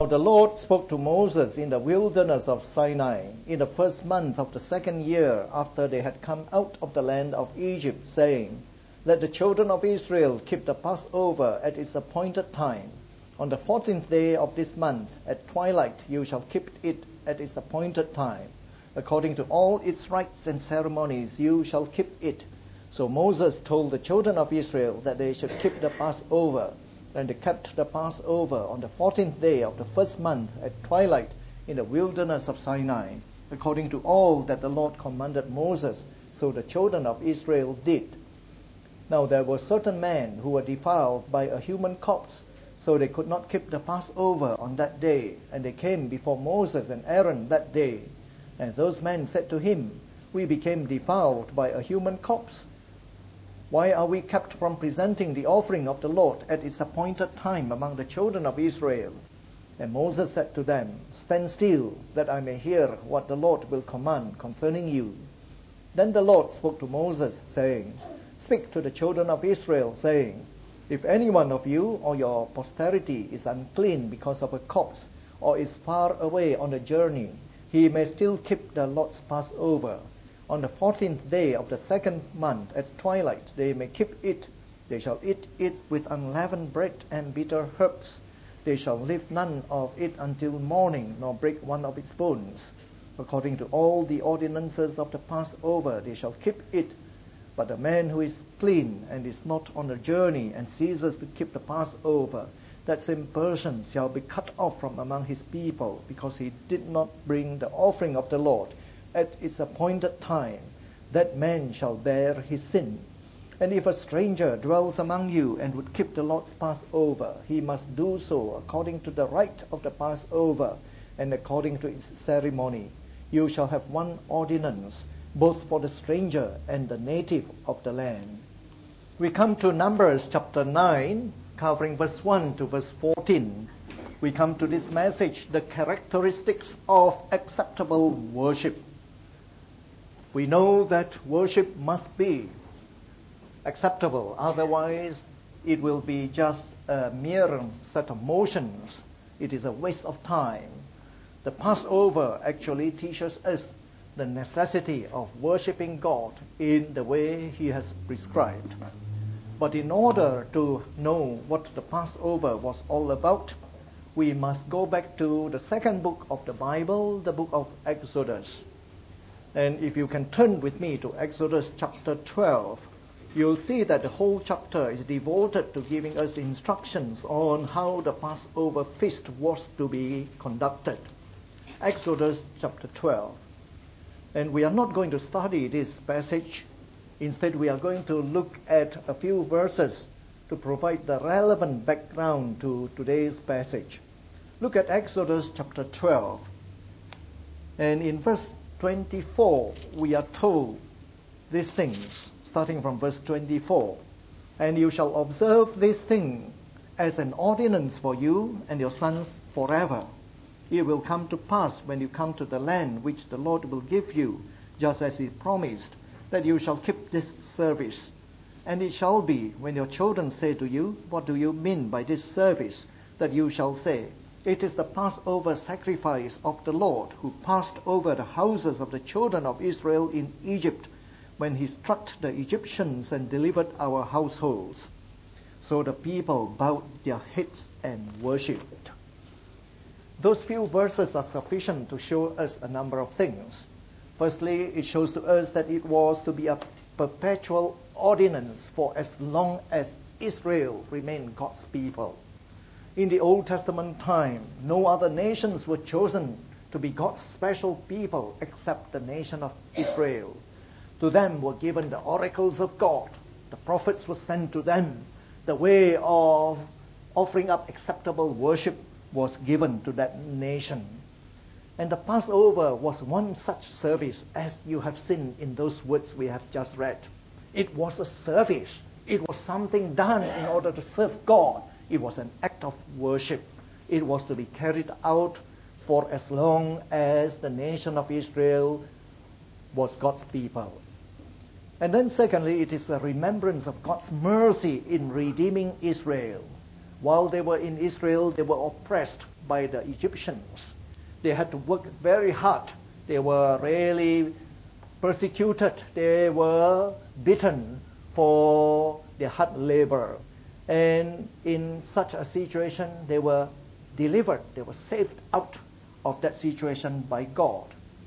The Lord spoke to Moses in the wilderness of Sinai in the first month of the second year after they had come out of the land of Egypt, saying, Let the children of Israel keep the Passover at its appointed time. On the 14th day of this month, at twilight, you shall keep it at its appointed time. According to all its rites and ceremonies, you shall keep it. So Moses told the children of Israel that they should keep the Passover. And they kept the Passover on the 14th day of the first month at twilight in the wilderness of Sinai, according to all that the Lord commanded Moses. So the children of Israel did. Now there were certain men who were defiled by a human corpse, so they could not keep the Passover on that day. And they came before Moses and Aaron that day. And those men said to him, We became defiled by a human corpse. Why are we kept from presenting the offering of the Lord at its appointed time among the children of Israel? And Moses said to them, Stand still, that I may hear what the Lord will command concerning you. Then the Lord spoke to Moses, saying, Speak to the children of Israel, saying, If any one of you or your posterity is unclean because of a corpse, or is far away on a journey, he may still keep the Lord's Passover. On the 14th day of the second month at twilight they may keep it. They shall eat it with unleavened bread and bitter herbs. They shall leave none of it until morning, nor break one of its bones. According to all the ordinances of the Passover they shall keep it. But the man who is clean and is not on a journey and ceases to keep the Passover, that same person shall be cut off from among his people, because he did not bring the offering of the Lord at its appointed time. That man shall bear his sin. And if a stranger dwells among you and would keep the Lord's Passover, he must do so according to the rite of the Passover and according to its ceremony. You shall have one ordinance, both for the stranger and the native of the land. We come to Numbers chapter 9, covering verse 1 to verse 14. We come to this message, the characteristics of acceptable worship. We know that worship must be acceptable, otherwise it will be just a mere set of motions. It is a waste of time. The Passover actually teaches us the necessity of worshiping God in the way He has prescribed. But in order to know what the Passover was all about, we must go back to the second book of the Bible, the book of Exodus. And if you can turn with me to Exodus chapter 12, you'll see that the whole chapter is devoted to giving us instructions on how the Passover feast was to be conducted. Exodus chapter 12. And we are not going to study this passage. Instead, we are going to look at a few verses to provide the relevant background to today's passage. Look at Exodus chapter 12. And in verse 24, we are told these things, starting from verse 24. And you shall observe this thing as an ordinance for you and your sons forever. It will come to pass when you come to the land which the Lord will give you, just as He promised, that you shall keep this service. And it shall be, when your children say to you, What do you mean by this service? That you shall say, It is the Passover sacrifice of the Lord, who passed over the houses of the children of Israel in Egypt, when He struck the Egyptians and delivered our households. So the people bowed their heads and worshipped. Those few verses are sufficient to show us a number of things. Firstly, it shows to us that it was to be a perpetual ordinance for as long as Israel remained God's people. In the Old Testament time, no other nations were chosen to be God's special people except the nation of Israel. To them were given the oracles of God. The prophets were sent to them. The way of offering up acceptable worship was given to that nation. And the Passover was one such service, as you have seen in those words we have just read. It was a service. It was something done in order to serve God. It was an act of worship. It was to be carried out for as long as the nation of Israel was God's people. And then secondly, it is a remembrance of God's mercy in redeeming Israel. While they were in Israel, they were oppressed by the Egyptians. They had to work very hard. They were really persecuted. They were beaten for their hard labor. And in such a situation, they were delivered. They were saved out of that situation by God.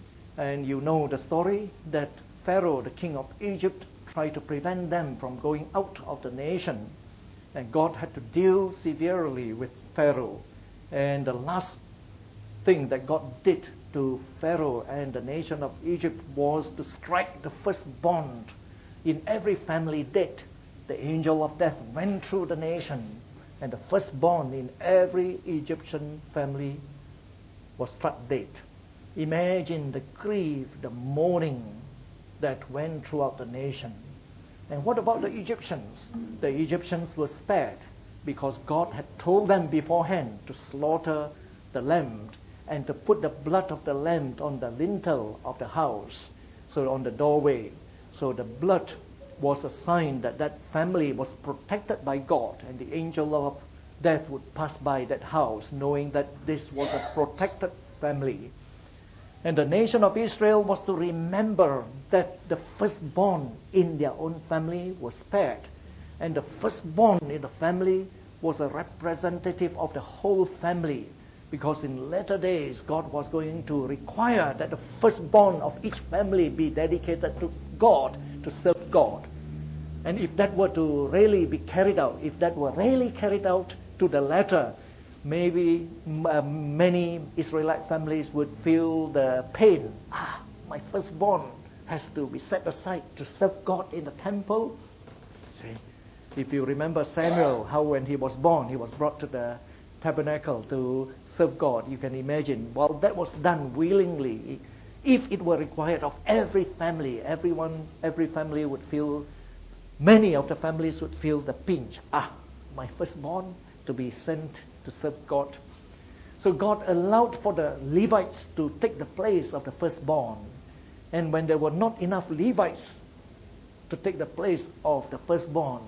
And you know the story that Pharaoh, the king of Egypt, tried to prevent them from going out of the nation. And God had to deal severely with Pharaoh. And the last thing that God did to Pharaoh and the nation of Egypt was to strike the firstborn in every family dead. The angel of death went through the nation, and the firstborn in every Egyptian family was struck dead. Imagine the grief, the mourning that went throughout the nation. And what about the Egyptians? The Egyptians were spared because God had told them beforehand to slaughter the lamb and to put the blood of the lamb on the lintel of the house, so on the doorway. So the blood was a sign that that family was protected by God, and the angel of death would pass by that house knowing that this was a protected family. And the nation of Israel was to remember that the firstborn in their own family was spared. And the firstborn in the family was a representative of the whole family. Because in later days, God was going to require that the firstborn of each family be dedicated to God, to serve God. And if that were to really be carried out, if that were really carried out to the letter, maybe many Israelite families would feel the pain. My firstborn has to be set aside to serve God in the temple. See, if you remember Samuel, how when he was born, he was brought to the tabernacle to serve God. You can imagine, while that was done willingly, if it were required of every family, every family would feel, many of the families would feel the pinch. My firstborn to be sent to serve God. So God allowed for the Levites to take the place of the firstborn. And when there were not enough Levites to take the place of the firstborn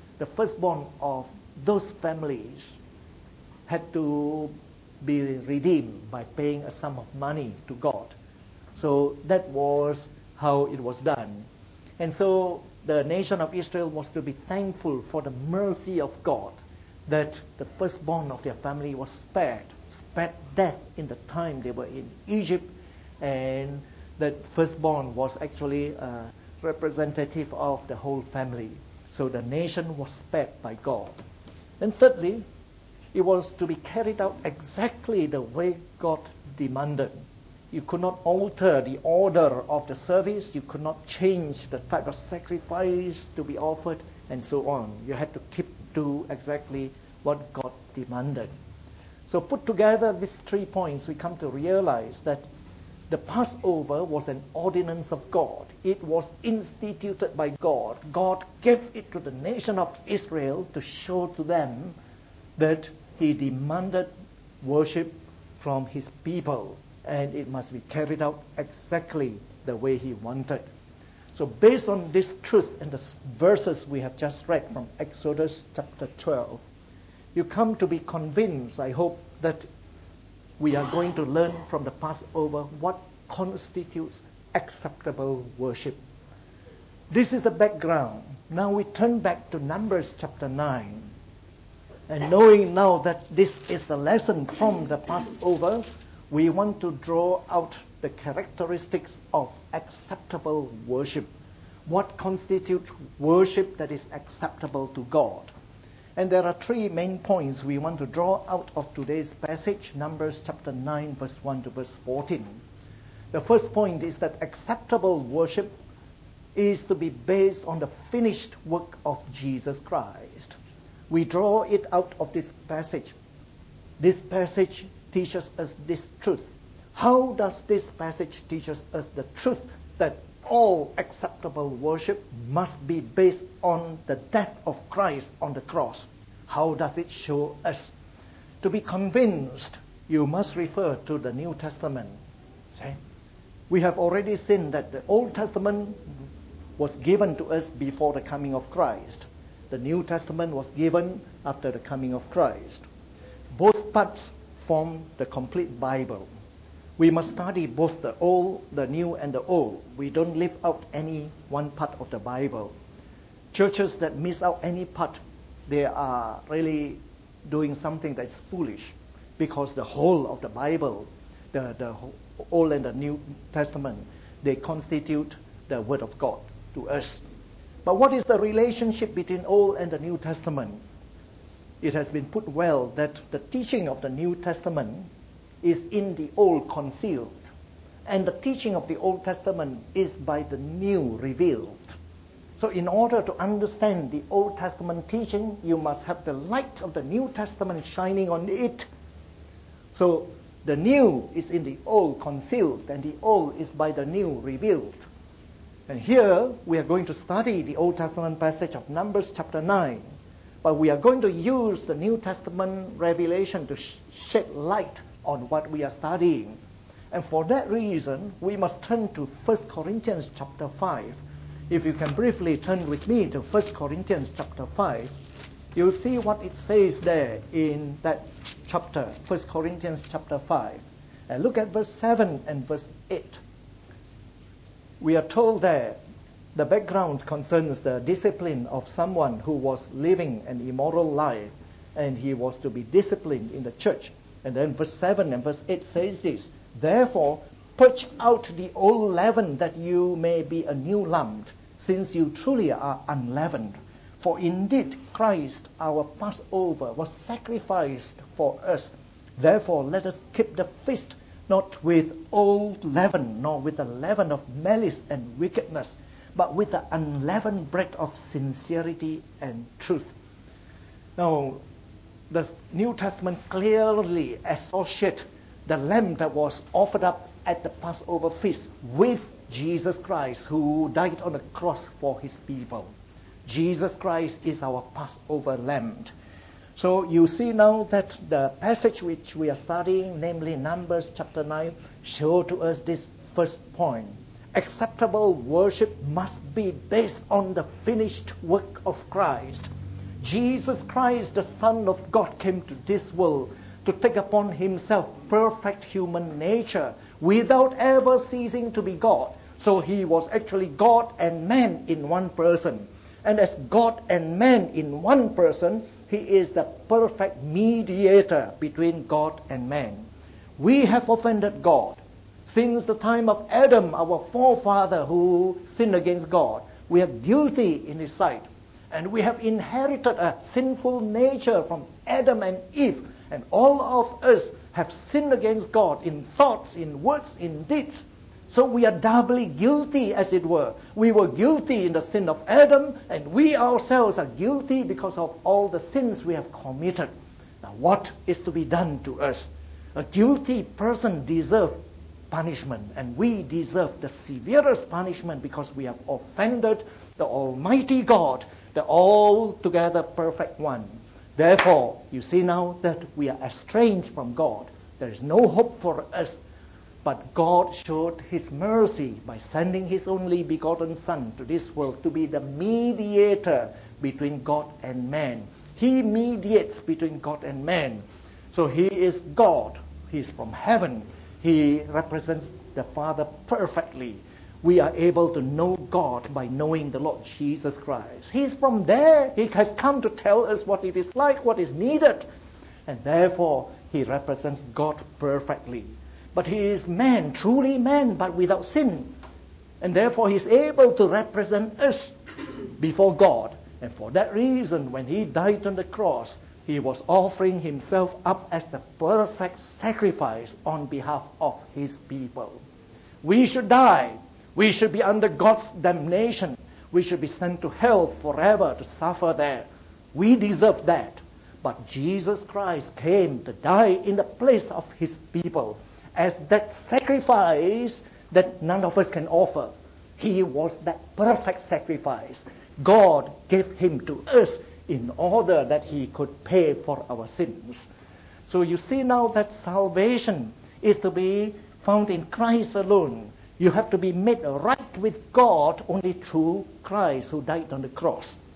of those families had to be redeemed by paying a sum of money to God. So that was how it was done. And so the nation of Israel was to be thankful for the mercy of God, that the firstborn of their family was spared death in the time they were in Egypt, and that firstborn was actually a representative of the whole family. So the nation was spared by God. And thirdly, it was to be carried out exactly the way God demanded. You could not alter the order of the service. You could not change the type of sacrifice to be offered, and so on. You had to keep to exactly what God demanded. So put together these 3 points, we come to realize that the Passover was an ordinance of God. It was instituted by God. God gave it to the nation of Israel to show to them that He demanded worship from His people, and it must be carried out exactly the way He wanted. So based on this truth and the verses we have just read from Exodus chapter 12, you come to be convinced, I hope, that we are going to learn from the Passover what constitutes acceptable worship. This is the background. Now we turn back to Numbers chapter 9. And knowing now that this is the lesson from the Passover, we want to draw out the characteristics of acceptable worship. What constitutes worship that is acceptable to God? And there are 3 main points we want to draw out of today's passage, Numbers chapter 9, verse 1 to verse 14. The first point is that acceptable worship is to be based on the finished work of Jesus Christ. We draw it out of this passage. This passage teaches us this truth. How does this passage teach us the truth that all acceptable worship must be based on the death of Christ on the cross? How does it show us? To be convinced, you must refer to the New Testament. See? We have already seen that the Old Testament was given to us before the coming of Christ. The New Testament was given after the coming of Christ. Both parts form the complete Bible. We must study both the Old, the New, and the Old. We don't leave out any one part of the Bible. Churches that miss out any part, they are really doing something that's foolish, because the whole of the Bible, the Old and the New Testament, they constitute the Word of God to us. But what is the relationship between Old and the New Testament? It has been put well that the teaching of the New Testament is in the Old concealed, and the teaching of the Old Testament is by the New revealed. So in order to understand the Old Testament teaching, you must have the light of the New Testament shining on it. So the New is in the Old concealed, and the Old is by the New revealed. And here we are going to study the Old Testament passage of Numbers chapter 9. But we are going to use the New Testament revelation to shed light on what we are studying. And for that reason, we must turn to 1 Corinthians chapter 5. If you can briefly turn with me to 1 Corinthians chapter 5, you'll see what it says there in that chapter, 1 Corinthians chapter 5. And look at verse 7 and verse 8. We are told there, the background concerns the discipline of someone who was living an immoral life, and he was to be disciplined in the church. And then verse 7 and verse 8 says this, "Therefore, purge out the old leaven, that you may be a new lump, since you truly are unleavened. For indeed Christ, our Passover, was sacrificed for us. Therefore, let us keep the feast, not with old leaven, nor with the leaven of malice and wickedness, but with the unleavened bread of sincerity and truth." Now, the New Testament clearly associates the lamb that was offered up at the Passover feast with Jesus Christ, who died on the cross for his people. Jesus Christ is our Passover lamb. So you see now that the passage which we are studying, namely Numbers chapter 9, show to us this first point. Acceptable worship must be based on the finished work of Christ. Jesus Christ, the Son of God, came to this world to take upon himself perfect human nature without ever ceasing to be God. So he was actually God and man in one person. And as God and man in one person, he is the perfect mediator between God and man. We have offended God. Since the time of Adam, our forefather who sinned against God, we are guilty in his sight. And we have inherited a sinful nature from Adam and Eve. And all of us have sinned against God in thoughts, in words, in deeds. So we are doubly guilty, as it were. We were guilty in the sin of Adam, and we ourselves are guilty because of all the sins we have committed. Now, what is to be done to us? A guilty person deserves punishment, and we deserve the severest punishment because we have offended the Almighty God, the altogether perfect one. Therefore, you see now that we are estranged from God. There is no hope for us. But God showed his mercy by sending his only begotten Son to this world to be the mediator between God and man. He mediates between God and man. So he is God. He is from heaven. He represents the Father perfectly. We are able to know God by knowing the Lord Jesus Christ. He is from there. He has come to tell us what it is like, what is needed. And therefore, he represents God perfectly. But he is man, truly man, but without sin. And therefore he is able to represent us before God. And for that reason, when he died on the cross, he was offering himself up as the perfect sacrifice on behalf of his people. We should die. We should be under God's damnation. We should be sent to hell forever to suffer there. We deserve that. But Jesus Christ came to die in the place of his people, as that sacrifice that none of us can offer. He was that perfect sacrifice. God gave him to us in order that he could pay for our sins. So you see now that salvation is to be found in Christ alone. You have to be made right with God only through Christ who died on the cross.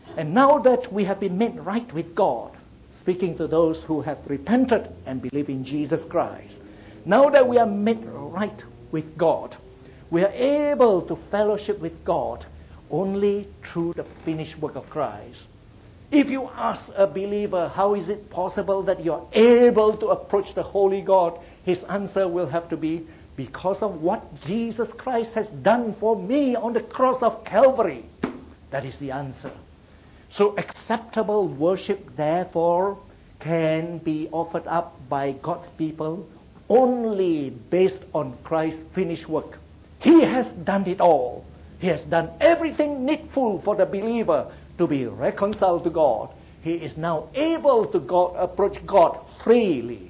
And now that we have been made right with God, speaking to those who have repented and believe in Jesus Christ, now that we are made right with God, we are able to fellowship with God only through the finished work of Christ. If you ask a believer, how is it possible that you are able to approach the Holy God, his answer will have to be, because of what Jesus Christ has done for me on the cross of Calvary. That is the answer. So acceptable worship, therefore, can be offered up by God's people only based on Christ's finished work. He has done it all. He has done everything needful for the believer to be reconciled to God. He is now able to approach God freely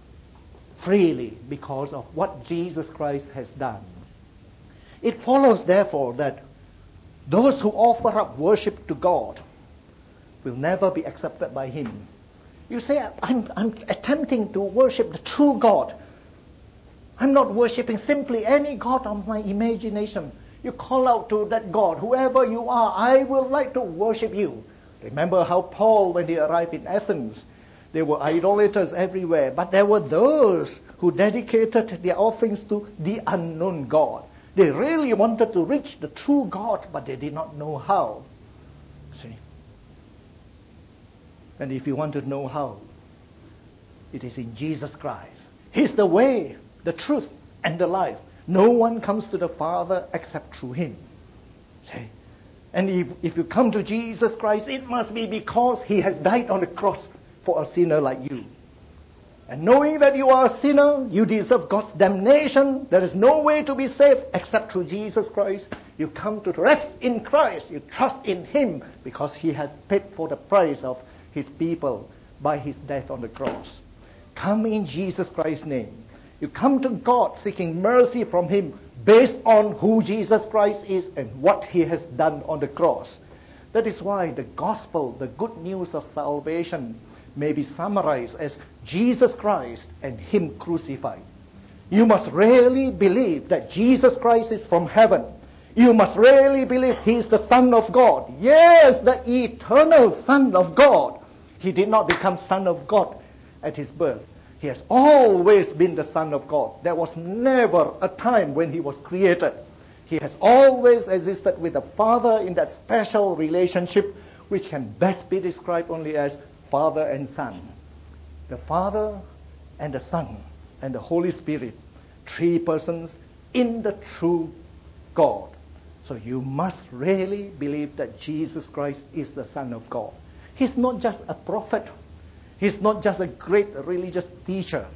because of what Jesus Christ has done. It follows, therefore, that those who offer up worship to God will never be accepted by Him. You say, I'm attempting to worship the true God. I'm not worshiping simply any God of my imagination. You call out to that God, whoever you are, I would like to worship you. Remember how Paul, when he arrived in Athens, there were idolaters everywhere, but there were those who dedicated their offerings to the unknown God. They really wanted to reach the true God, but they did not know how. See? And if you want to know how, it is in Jesus Christ. He's the way, the truth, and the life. No one comes to the Father except through Him. See? And if you come to Jesus Christ, it must be because He has died on the cross for a sinner like you. And knowing that you are a sinner, you deserve God's damnation. There is no way to be saved except through Jesus Christ. You come to rest in Christ. You trust in Him because He has paid for the price of His people by His death on the cross. Come in Jesus Christ's name. You come to God seeking mercy from Him based on who Jesus Christ is and what He has done on the cross. That is why the gospel, the good news of salvation, may be summarized as Jesus Christ and Him crucified. You must really believe that Jesus Christ is from heaven. You must really believe He is the Son of God. Yes, the eternal Son of God. He did not become Son of God at His birth. He has always been the Son of God. There was never a time when He was created. He has always existed with the Father in that special relationship which can best be described only as Father and Son. The Father and the Son and the Holy Spirit, three persons in the true God. So you must really believe that Jesus Christ is the Son of God. He's not just a prophet. He's not just a great religious teacher.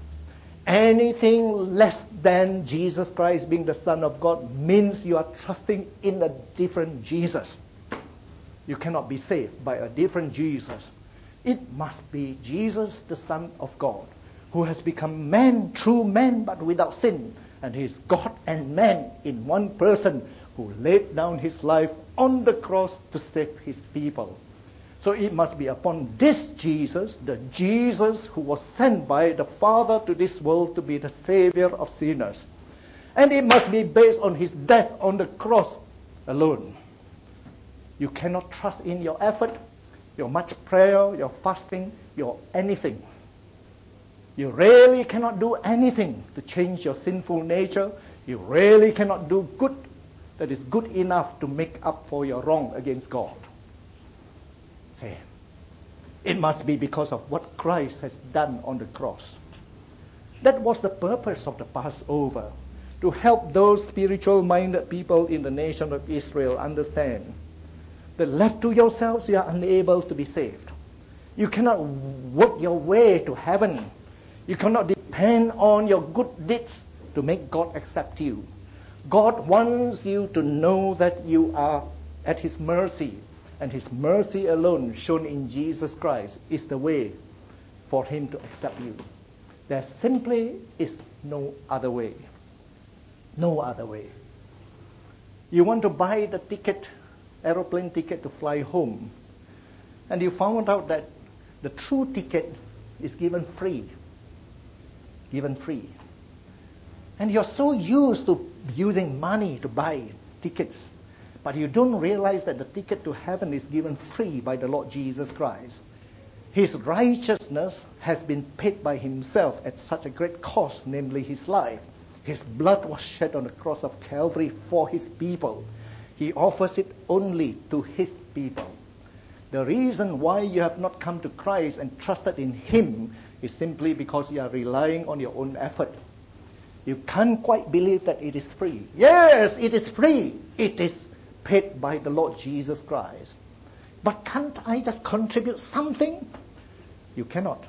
Anything less than Jesus Christ being the Son of God means you are trusting in a different Jesus. You cannot be saved by a different Jesus. It must be Jesus, the Son of God, who has become man, true man, but without sin. And He is God and man in one person who laid down His life on the cross to save His people. So it must be upon this Jesus, the Jesus who was sent by the Father to this world to be the Savior of sinners. And it must be based on His death on the cross alone. You cannot trust in your effort, your much prayer, your fasting, your anything. You really cannot do anything to change your sinful nature. You really cannot do good that is good enough to make up for your wrong against God. See, it must be because of what Christ has done on the cross. That was the purpose of the Passover, to help those spiritual-minded people in the nation of Israel understand that left to yourselves, you are unable to be saved. You cannot work your way to heaven. You cannot depend on your good deeds to make God accept you. God wants you to know that you are at His mercy, and His mercy alone, shown in Jesus Christ, is the way for Him to accept you. There simply is no other way. No other way. You want to buy the ticket, aeroplane ticket to fly home, and you found out that the true ticket is given free. Given free. And you're so used to using money to buy tickets. But you don't realize that the ticket to heaven is given free by the Lord Jesus Christ. His righteousness has been paid by himself at such a great cost, namely his life. His blood was shed on the cross of Calvary for his people. He offers it only to his people. The reason why you have not come to Christ and trusted in him is simply because you are relying on your own effort. You can't quite believe that it is free. Yes, it is free. It is paid by the Lord Jesus Christ. But can't I just contribute something? You cannot.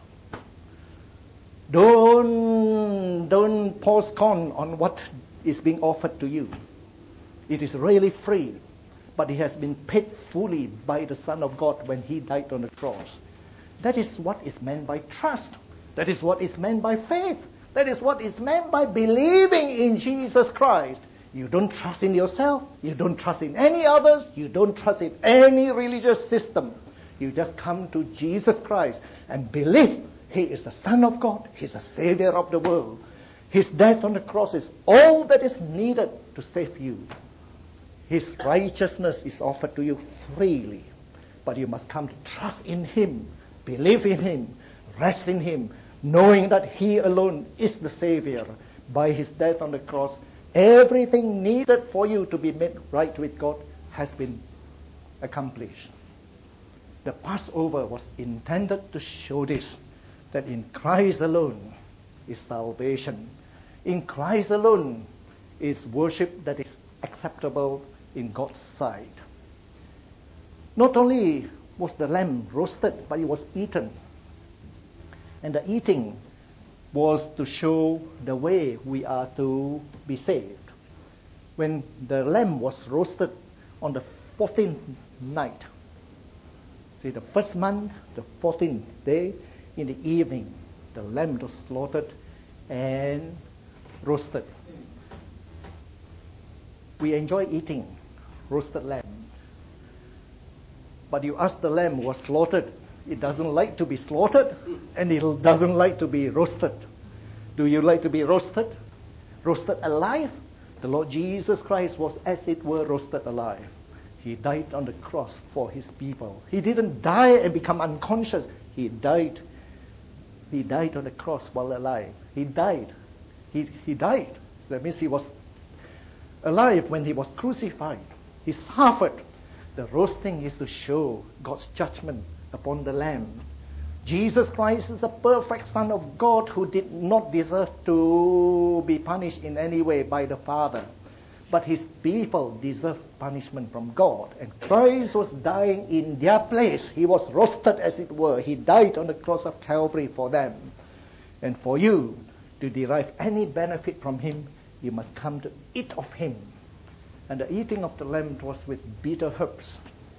Don't postpone on what is being offered to you. It is really free, but it has been paid fully by the Son of God when he died on the cross. That is what is meant by trust. That is what is meant by faith. That is what is meant by believing in Jesus Christ. You don't trust in yourself. You don't trust in any others. You don't trust in any religious system. You just come to Jesus Christ and believe he is the Son of God. He's the Savior of the world. His death on the cross is all that is needed to save you. His righteousness is offered to you freely. But you must come to trust in him, believe in him, rest in him, knowing that he alone is the Savior. By his death on the cross, everything needed for you to be made right with God has been accomplished. The Passover was intended to show this, that in Christ alone is salvation. In Christ alone is worship that is acceptable in God's sight. Not only was the lamb roasted, but it was eaten. And the eating was to show the way we are to be saved. When the lamb was roasted on the 14th night, see, the first month, the 14th day, in the evening, the lamb was slaughtered and roasted. We enjoy eating roasted lamb. But you ask the lamb was slaughtered, it doesn't like to be slaughtered, and it doesn't like to be roasted. Do you like to be roasted? Roasted alive? The Lord Jesus Christ was, as it were, roasted alive. He died on the cross for his people. He didn't die and become unconscious. He died. He died on the cross while alive. He died. He died. That means he was alive when he was crucified. He suffered. The roasting is to show God's judgment upon the Lamb. Jesus Christ is the perfect Son of God who did not deserve to be punished in any way by the Father. But his people deserve punishment from God. And Christ was dying in their place. He was roasted, as it were. He died on the cross of Calvary for them. And for you to derive any benefit from him, you must come to eat of him. And the eating of the lamb was with bitter herbs.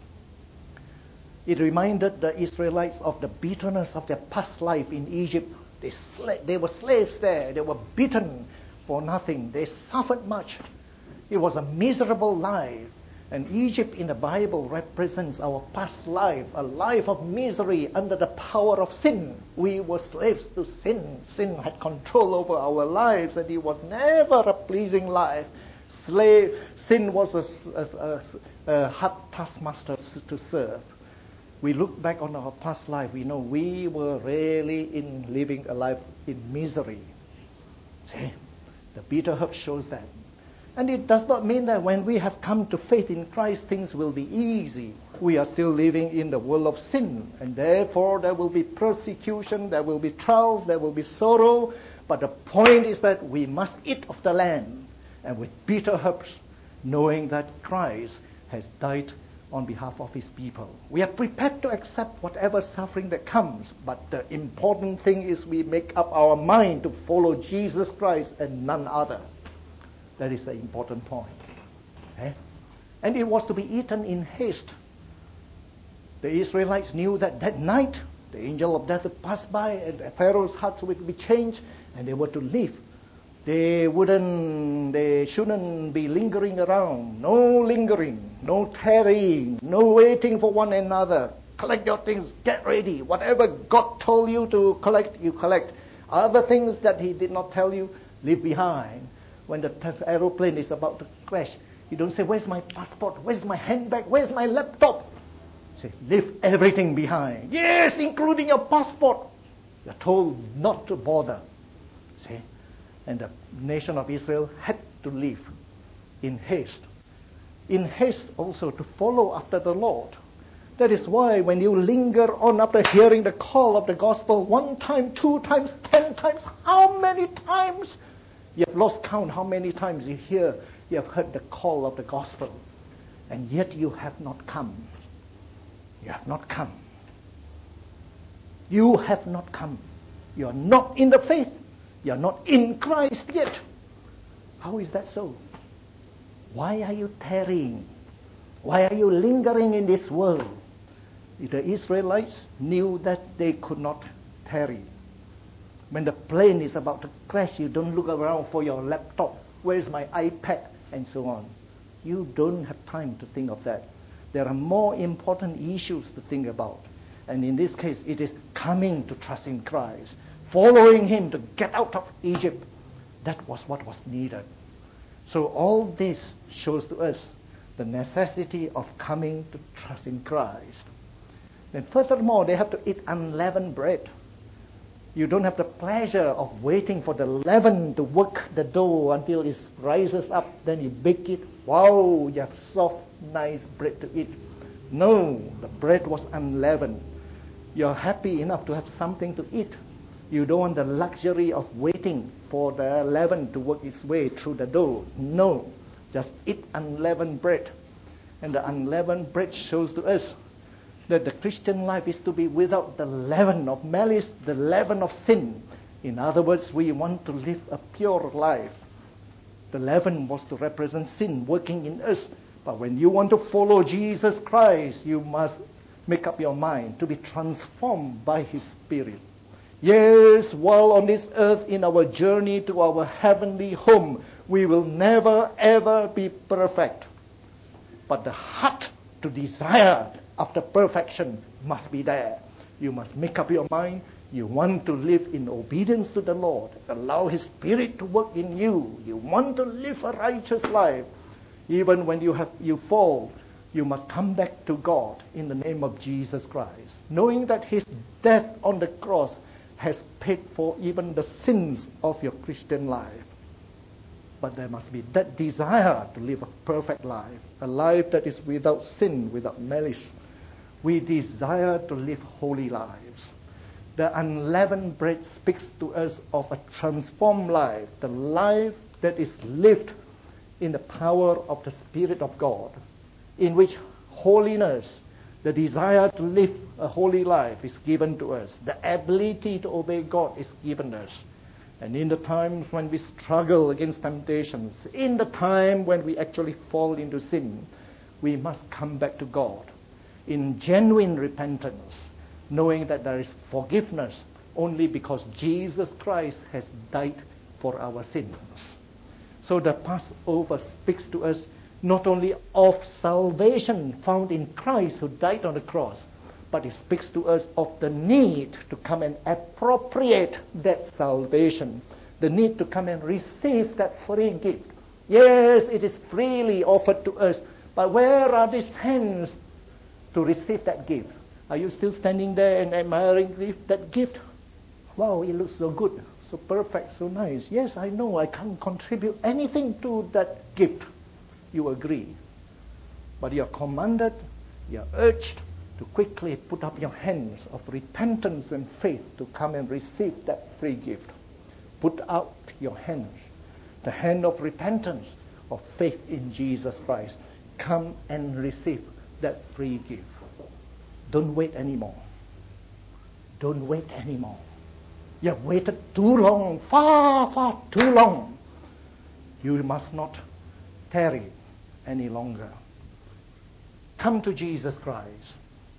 It reminded the Israelites of the bitterness of their past life in Egypt. They were slaves there. They were beaten for nothing. They suffered much. It was a miserable life. And Egypt in the Bible represents our past life, a life of misery under the power of sin. We were slaves to sin. Sin had control over our lives, and it was never a pleasing life. Sin was a hard taskmaster to serve. We look back on our past life, we know we were really living a life in misery. See, the bitter herb shows that. And it does not mean that when we have come to faith in Christ, things will be easy. We are still living in the world of sin, and therefore there will be persecution, there will be trials, there will be sorrow. But the point is that we must eat of the Lamb, and with bitter herbs, knowing that Christ has died on behalf of his people. We are prepared to accept whatever suffering that comes, but the important thing is we make up our mind to follow Jesus Christ and none other. That is the important point. And it was to be eaten in haste. The Israelites knew that that night the angel of death would pass by and Pharaoh's heart would be changed and they were to leave. They shouldn't be lingering around. No lingering, no tarrying, no waiting for one another. Collect your things, get ready. Whatever God told you to collect, you collect. Other things that he did not tell you, leave behind. When the aeroplane is about to crash, You don't say, where's my passport? Where's my handbag? Where's my laptop? Say, leave everything behind. Yes, including your passport. You're told not to bother. See? And the nation of Israel had to leave in haste. In haste also to follow after the Lord. That is why when you linger on after hearing the call of the gospel 1 time, 2 times, 10 times, how many times? You have lost count how many times you have heard the call of the gospel, and yet you have not come. You have not come. You have not come. You are not in the faith. You are not in Christ yet. How is that so? Why are you tarrying? Why are you lingering in this world? The Israelites knew that they could not tarry. When the plane is about to crash, you don't look around for your laptop. Where's my iPad? And so on. You don't have time to think of that. There are more important issues to think about. And in this case, it is coming to trust in Christ, following Him to get out of Egypt. That was what was needed. So all this shows to us the necessity of coming to trust in Christ. Then furthermore, they have to eat unleavened bread. You don't have the pleasure of waiting for the leaven to work the dough until it rises up. Then you bake it. Wow, you have soft, nice bread to eat. No, the bread was unleavened. You're happy enough to have something to eat. You don't want the luxury of waiting for the leaven to work its way through the dough. No, just eat unleavened bread. And the unleavened bread shows to us that the Christian life is to be without the leaven of malice, the leaven of sin. In other words, we want to live a pure life. The leaven was to represent sin working in us. But when you want to follow Jesus Christ, you must make up your mind to be transformed by His Spirit. Yes, while on this earth in our journey to our heavenly home, we will never ever be perfect. But the heart to desire after perfection must be there. You must make up your mind. You want to live in obedience to the Lord. Allow His Spirit to work in you. You want to live a righteous life. Even when you fall, you must come back to God in the name of Jesus Christ, knowing that His death on the cross has paid for even the sins of your Christian life. But there must be that desire to live a perfect life, a life that is without sin, without malice. We desire to live holy lives. The unleavened bread speaks to us of a transformed life, the life that is lived in the power of the Spirit of God, in which holiness, the desire to live a holy life is given to us. The ability to obey God is given us. And in the times when we struggle against temptations, in the time when we actually fall into sin, we must come back to God in genuine repentance, knowing that there is forgiveness only because Jesus Christ has died for our sins. So the Passover speaks to us not only of salvation found in Christ who died on the cross, but it speaks to us of the need to come and appropriate that salvation, the need to come and receive that free gift. Yes, it is freely offered to us, but where are these hands to receive that gift? Are you still standing there and admiring that gift? Wow, it looks so good, so perfect, so nice. Yes, I know I can't contribute anything to that gift. You agree. But you're commanded, you're urged to quickly put up your hands of repentance and faith to come and receive that free gift. Put out your hands, the hand of repentance, of faith in Jesus Christ. Come and receive that free gift. Don't wait anymore. Don't wait anymore. You have waited too long, far, far too long. You must not tarry any longer. Come to Jesus Christ.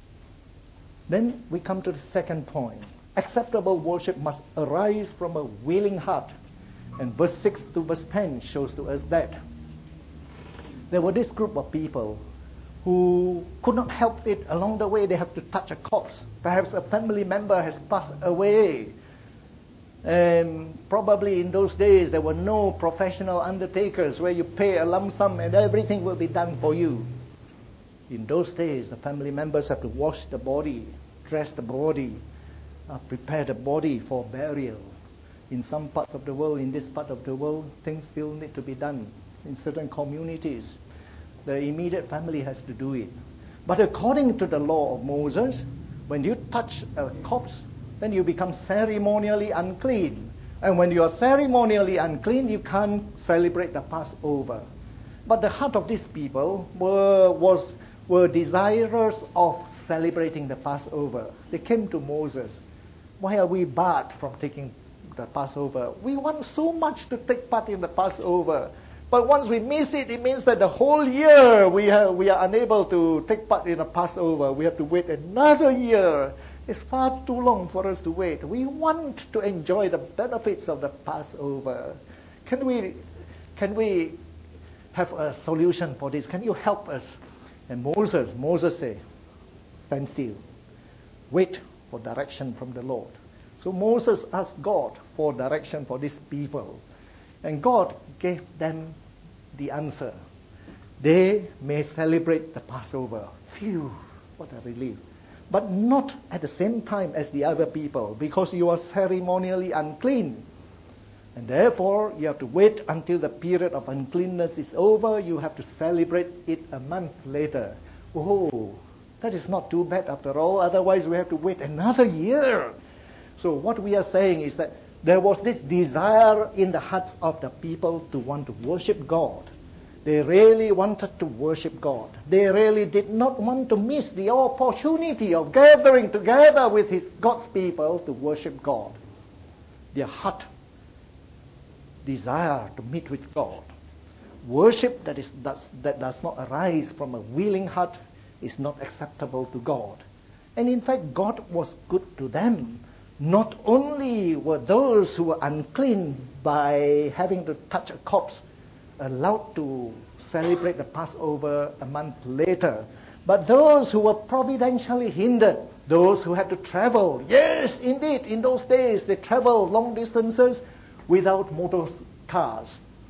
Then we come to the second point. Acceptable worship must arise from a willing heart. And verse 6 to verse 10 shows to us that. There were this group of people who could not help it. Along the way, they have to touch a corpse. Perhaps a family member has passed away. And probably in those days there were no professional undertakers where you pay a lump sum and everything will be done for you. In those days, the family members have to wash the body, dress the body, prepare the body for burial. In some parts of the world, in this part of the world, things still need to be done. In certain communities, the immediate family has to do it. But according to the law of Moses, when you touch a corpse, then you become ceremonially unclean. And when you are ceremonially unclean, you can't celebrate the Passover. But the heart of these people were desirous of celebrating the Passover. They came to Moses. Why are we barred from taking the Passover? We want so much to take part in the Passover. But once we miss it, it means that the whole year we are unable to take part in the Passover. We have to wait another year. It's far too long for us to wait. We want to enjoy the benefits of the Passover. Can we have a solution for this? Can you help us? And Moses said, stand still. Wait for direction from the Lord. So Moses asked God for direction for these people. And God gave them the answer. They may celebrate the Passover. Phew, what a relief. But not at the same time as the other people, because you are ceremonially unclean. And therefore, you have to wait until the period of uncleanness is over. You have to celebrate it a month later. Oh, that is not too bad after all. Otherwise, we have to wait another year. So what we are saying is that there was this desire in the hearts of the people to want to worship God. They really wanted to worship God. They really did not want to miss the opportunity of gathering together with God's people to worship God. Their heart desire to meet with God. Worship that does not arise from a willing heart is not acceptable to God. And in fact, God was good to them. Not only were those who were unclean by having to touch a corpse allowed to celebrate the Passover a month later, but those who were providentially hindered, those who had to travel. Yes, indeed, in those days they traveled long distances without motor cars.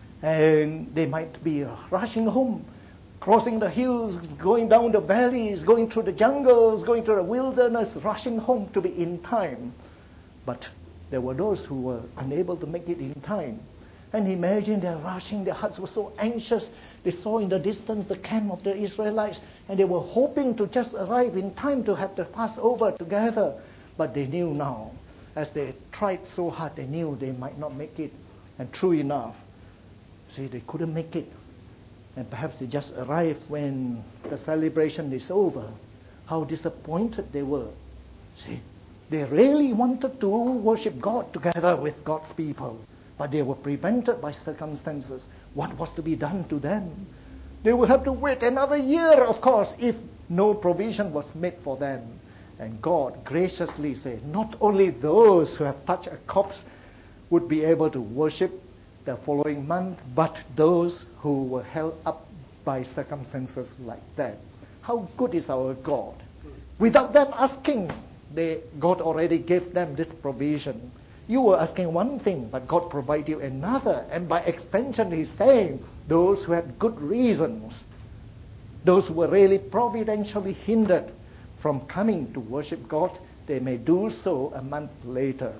And they might be rushing home, crossing the hills, going down the valleys, going through the jungles, going through the wilderness, rushing home to be in time. But there were those who were unable to make it in time. And imagine they're rushing, their hearts were so anxious. They saw in the distance the camp of the Israelites, and they were hoping to just arrive in time to have the Passover together. But they knew now, as they tried so hard, they knew they might not make it. And true enough, see, they couldn't make it. And perhaps they just arrived when the celebration is over. How disappointed they were. See, they really wanted to worship God together with God's people. But they were prevented by circumstances. What was to be done to them? They would have to wait another year, of course, if no provision was made for them. And God graciously said, not only those who have touched a corpse would be able to worship the following month, but those who were held up by circumstances like that. How good is our God? Without them asking, God already gave them this provision. You were asking one thing, but God provided you another. And by extension, He's saying, those who had good reasons, those who were really providentially hindered from coming to worship God, they may do so a month later.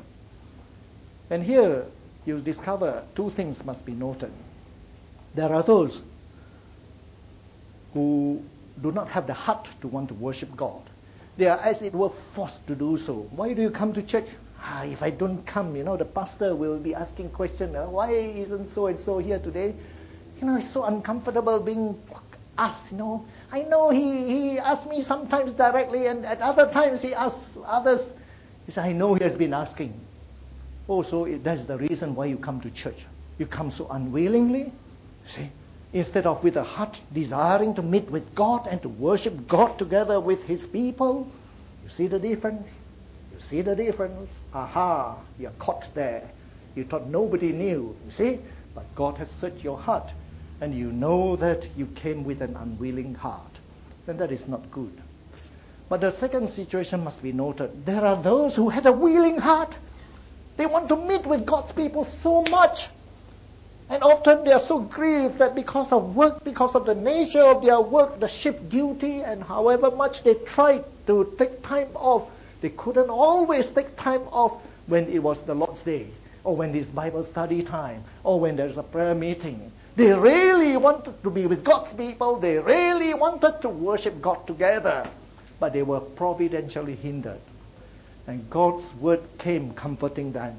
And here you discover two things must be noted. There are those who do not have the heart to want to worship God. They are, as it were, forced to do so. Why do you come to church? If I don't come, the pastor will be asking questions. Why isn't so-and-so here today? It's so uncomfortable being asked, I know he asks me sometimes directly, and at other times he asks others. He says, I know he has been asking. Oh, so that's the reason why you come to church. You come so unwillingly, see? Instead of with a heart desiring to meet with God and to worship God together with His people. You see the difference? You see the difference? Aha, you're caught there. You thought nobody knew, you see? But God has searched your heart, and you know that you came with an unwilling heart. Then that is not good. But the second situation must be noted. There are those who had a willing heart. They want to meet with God's people so much. And often they are so grieved that because of work, because of the nature of their work, the ship duty, and however much they tried to take time off, they couldn't always take time off when it was the Lord's Day, or when it's Bible study time, or when there's a prayer meeting. They really wanted to be with God's people. They really wanted to worship God together. But they were providentially hindered. And God's word came comforting them.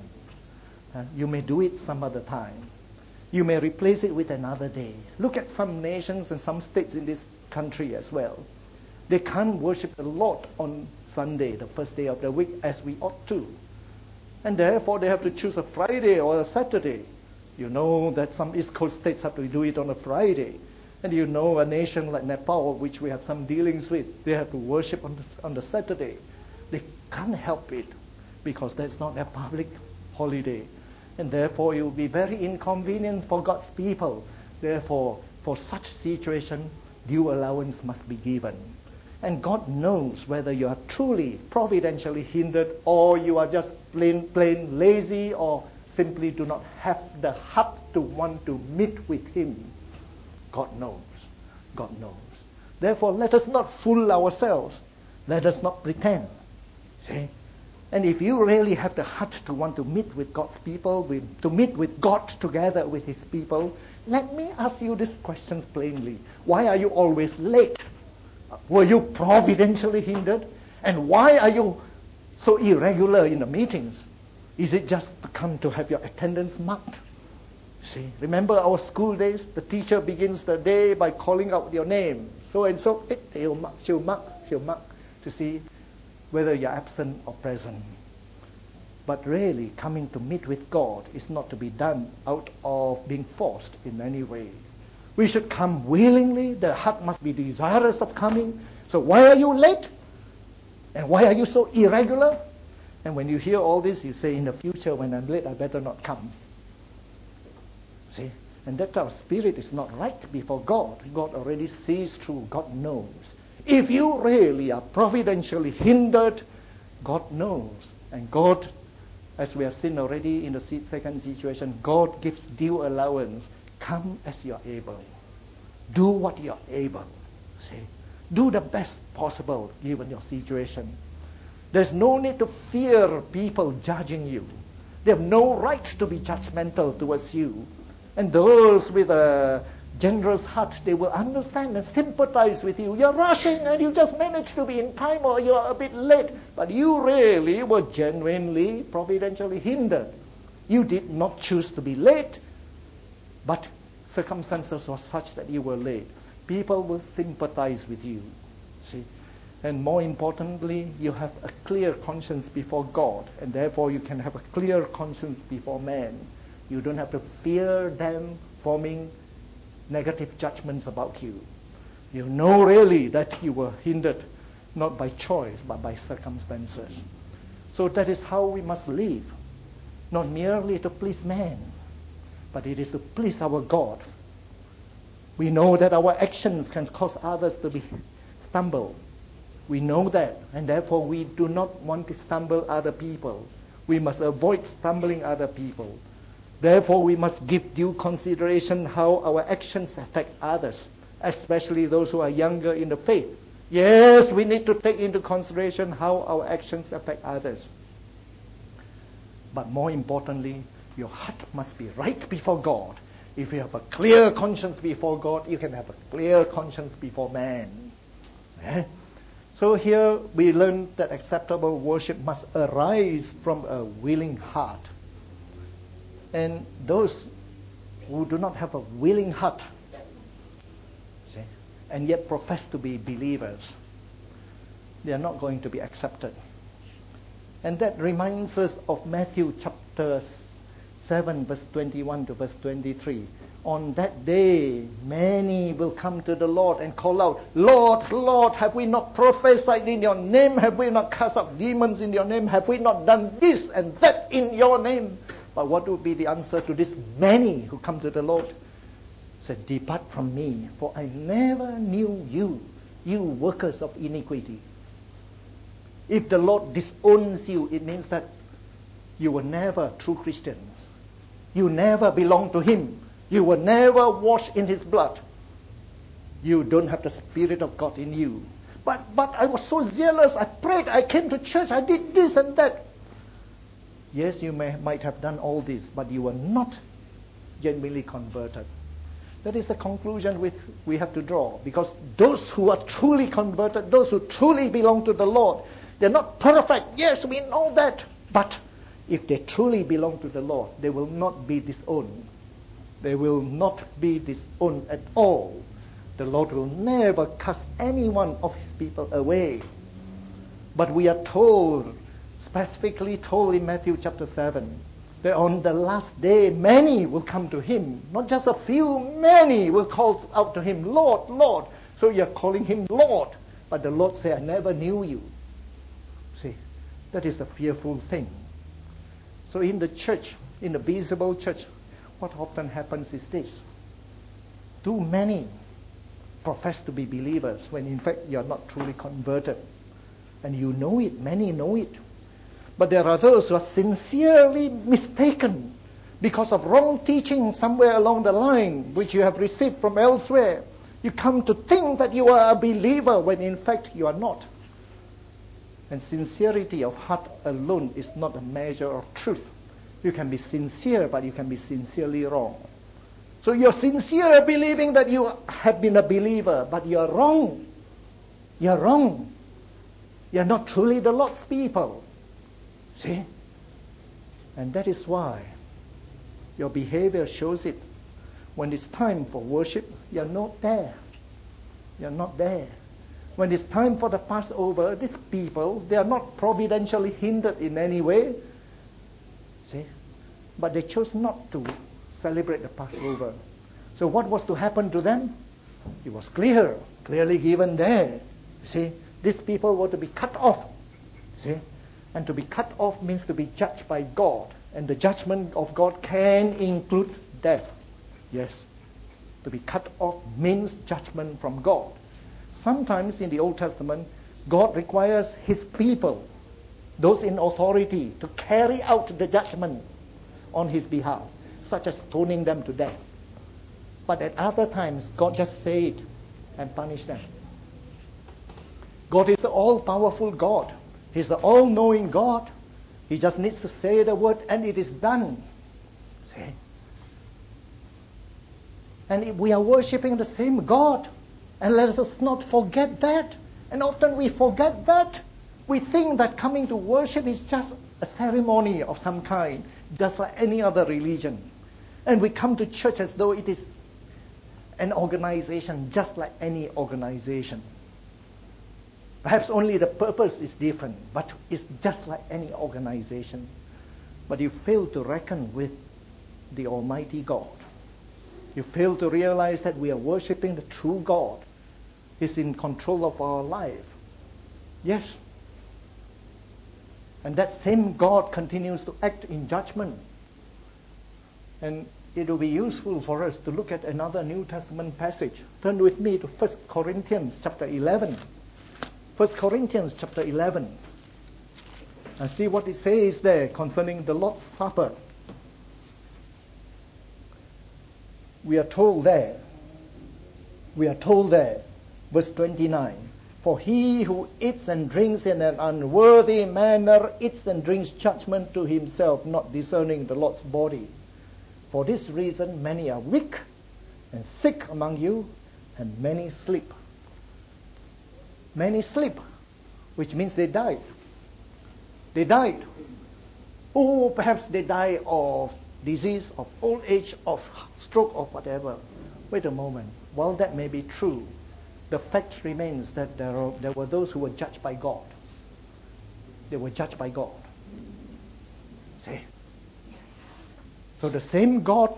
You may do it some other time. You may replace it with another day. Look at some nations and some states in this country as well. They can't worship the Lord on Sunday, the first day of the week, as we ought to. And therefore they have to choose a Friday or a Saturday. You know that some East Coast states have to do it on a Friday. And you know a nation like Nepal, which we have some dealings with, they have to worship on the Saturday. They can't help it because that's not a public holiday. And therefore it will be very inconvenient for God's people. Therefore, for such situation, due allowance must be given. And God knows whether you are truly providentially hindered or you are just plain lazy or simply do not have the heart to want to meet with Him. God knows. God knows. Therefore, let us not fool ourselves. Let us not pretend. See? And if you really have the heart to want to meet with God's people, to meet with God together with His people, let me ask you these questions plainly. Why are you always late? Were you providentially hindered? And why are you so irregular in the meetings? Is it just to come to have your attendance marked? See, remember our school days? The teacher begins the day by calling out your name. So and so, she'll mark to see whether you're absent or present. But really, coming to meet with God is not to be done out of being forced in any way. We should come willingly. The heart must be desirous of coming. So why are you late? And why are you so irregular? And when you hear all this, you say, in the future, when I'm late, I better not come. See? And that our spirit is not right before God. God already sees through. God knows. If you really are providentially hindered, God knows. And God, as we have seen already in the second situation, God gives due allowance. Come as you are able. Do what you are able. See? Do the best possible given your situation. There's no need to fear people judging you. They have no right to be judgmental towards you. And those with a generous heart, they will understand and sympathize with you. You're rushing and you just managed to be in time, or you're a bit late. But you really were genuinely, providentially hindered. You did not choose to be late, but circumstances were such that you were late. People will sympathize with you. See? And more importantly, you have a clear conscience before God, and therefore you can have a clear conscience before man. You don't have to fear them forming negative judgments about you. You know really that you were hindered, not by choice, but by circumstances. So that is how we must live, not merely to please man, but it is to please our God. We know that our actions can cause others to stumble. We know that, and therefore we do not want to stumble other people. We must avoid stumbling other people. Therefore, we must give due consideration how our actions affect others, especially those who are younger in the faith. Yes, we need to take into consideration how our actions affect others. But more importantly, your heart must be right before God. If you have a clear conscience before God, you can have a clear conscience before man. So here we learn that acceptable worship must arise from a willing heart. And those who do not have a willing heart, see, and yet profess to be believers, they are not going to be accepted. And that reminds us of Matthew chapter 7, verse 21 to verse 23. On that day, many will come to the Lord and call out, Lord, Lord, have we not prophesied in your name? Have we not cast out demons in your name? Have we not done this and that in your name? But what would be the answer to this many who come to the Lord? Said, depart from me, for I never knew you, you workers of iniquity. If the Lord disowns you, it means that you were never true Christians. You never belong to Him. You were never washed in His blood. You don't have the Spirit of God in you. But I was so zealous. I prayed. I came to church. I did this and that. Yes, you might have done all this, but you were not genuinely converted. That is the conclusion we have to draw. Because those who are truly converted, those who truly belong to the Lord, they're not perfect. Yes, we know that. But if they truly belong to the Lord, they will not be disowned. They will not be disowned at all. The Lord will never cast any one of His people away. But we are told, specifically told in Matthew chapter 7, that on the last day, many will come to Him. Not just a few, many will call out to Him, Lord, Lord. So you're calling Him Lord. But the Lord said, I never knew you. See, that is a fearful thing. So in the church, in the visible church, what often happens is this. Too many profess to be believers when in fact you are not truly converted. And you know it, many know it. But there are those who are sincerely mistaken because of wrong teaching somewhere along the line which you have received from elsewhere. You come to think that you are a believer when in fact you are not. And sincerity of heart alone is not a measure of truth. You can be sincere, but you can be sincerely wrong. So you're sincere believing that you have been a believer, but you're wrong. You're wrong. You're not truly the Lord's people. See? And that is why your behavior shows it. When it's time for worship, you're not there. You're not there. When it's time for the Passover, these people, they are not providentially hindered in any way. See? But they chose not to celebrate the Passover. So what was to happen to them? It was clearly given there. See? These people were to be cut off. See? And to be cut off means to be judged by God. And the judgment of God can include death. Yes. To be cut off means judgment from God. Sometimes in the Old Testament, God requires His people, those in authority, to carry out the judgment on His behalf, such as stoning them to death. But at other times, God just say it and punish them. God is the all-powerful God. He's the all-knowing God. He just needs to say the word and it is done. See? And we are worshipping the same God. And let us not forget that. And often we forget that. We think that coming to worship is just a ceremony of some kind, just like any other religion. And we come to church as though it is an organization, just like any organization. Perhaps only the purpose is different, but it's just like any organization. But you fail to reckon with the Almighty God. You fail to realize that we are worshiping the true God. He's in control of our life. Yes. And that same God continues to act in judgment. And it will be useful for us to look at another New Testament passage. Turn with me to 1 Corinthians chapter 11. 1 Corinthians chapter 11. And see what it says there concerning the Lord's Supper. We are told there, verse 29, for he who eats and drinks in an unworthy manner eats and drinks judgment to himself, not discerning the Lord's body. For this reason many are weak and sick among you, and many sleep. Many sleep, which means they died. They died. Oh, perhaps they die of disease, of old age, of stroke, or whatever. Wait a moment. While that may be true, the fact remains that there were those who were judged by God. They were judged by God. See? So the same God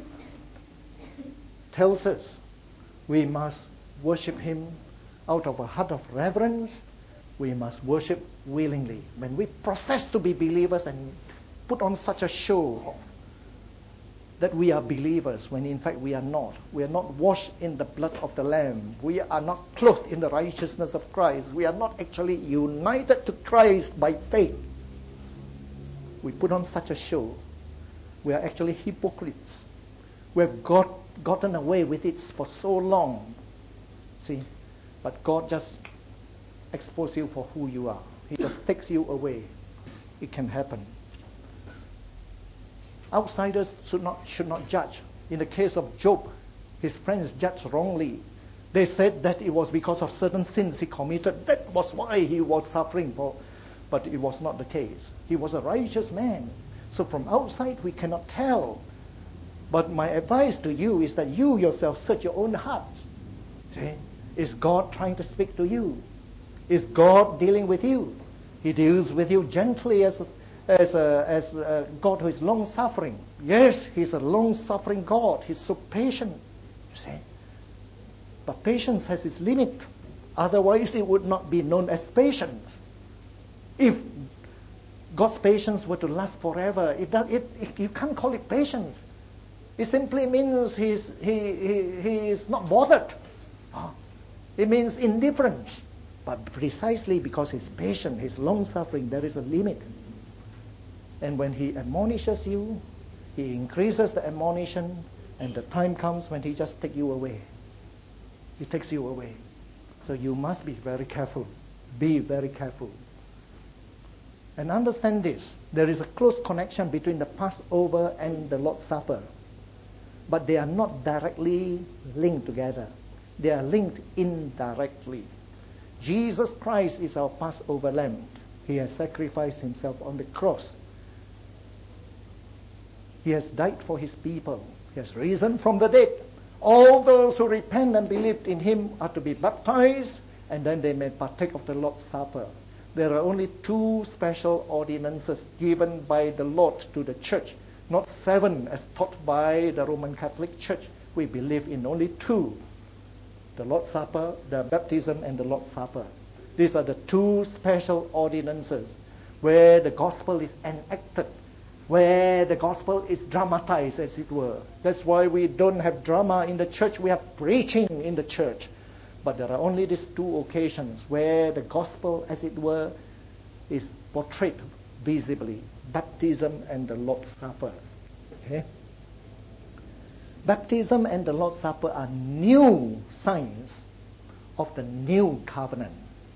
tells us we must worship Him out of a heart of reverence. We must worship willingly. When we profess to be believers and put on such a show that we are believers, when in fact we are not. We are not washed in the blood of the Lamb. We are not clothed in the righteousness of Christ. We are not actually united to Christ by faith. we put on such a show, we are actually hypocrites. We have gotten away with it for so long. See? But God just exposes you for who you are. He just takes you away. It can happen. Outsiders should not judge. In the case of Job, his friends judged wrongly. They said that it was because of certain sins he committed. That was why he was suffering. But it was not the case. He was a righteous man. So from outside we cannot tell. But my advice to you is that you yourself search your own heart. See? Is God trying to speak to you? Is God dealing with you? He deals with you gently as a God who is long-suffering. Yes, He's a long-suffering God. He's so patient. You see? But patience has its limit. Otherwise, it would not be known as patience. If God's patience were to last forever, you can't call it patience. It simply means he is not bothered. It means indifference. But precisely because He's patient, He's long-suffering, there is a limit. And when He admonishes you, He increases the admonition, and the time comes when He just takes you away. He takes you away. So you must be very careful. Be very careful. And understand this. There is a close connection between the Passover and the Lord's Supper. But they are not directly linked together. They are linked indirectly. Jesus Christ is our Passover lamb. He has sacrificed Himself on the cross. He has died for His people. He has risen from the dead. All those who repent and believe in Him are to be baptized, and then they may partake of the Lord's Supper. There are only 2 special ordinances given by the Lord to the church, not 7 as taught by the Roman Catholic Church. We believe in only 2. The Lord's Supper, the baptism, and the Lord's Supper. These are the 2 special ordinances where the gospel is enacted, where the gospel is dramatized, as it were. That's why we don't have drama in the church. We have preaching in the church. But there are only these 2 occasions where the gospel, as it were, is portrayed visibly. Baptism and the Lord's Supper. Okay? Baptism and the Lord's Supper are new signs of the new covenant.